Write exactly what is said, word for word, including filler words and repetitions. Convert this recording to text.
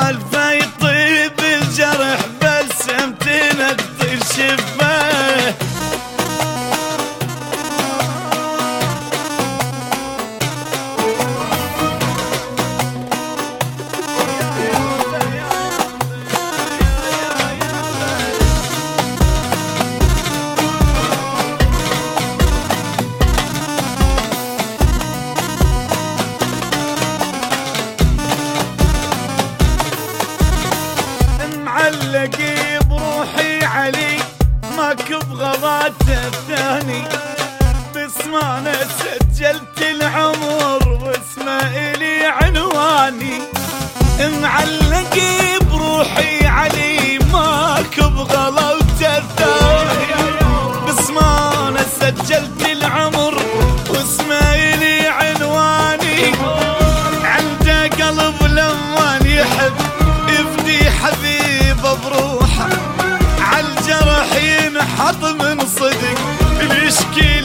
سوالفه يطيب الجرح بلسمتنا تطير شفاه. معلقي بروحي علي ماك بغضاته الثاني، باسمه انا سجلت العمر واسمه الي عنواني. معلقي بروحي علي ماك بغضاته الثاني، باسمه انا سجلت العمر واسمه الي عنواني. عنده قلب لما يحب يفدي حبيبه بروحه، عالجرح ينحط من صدق يشكي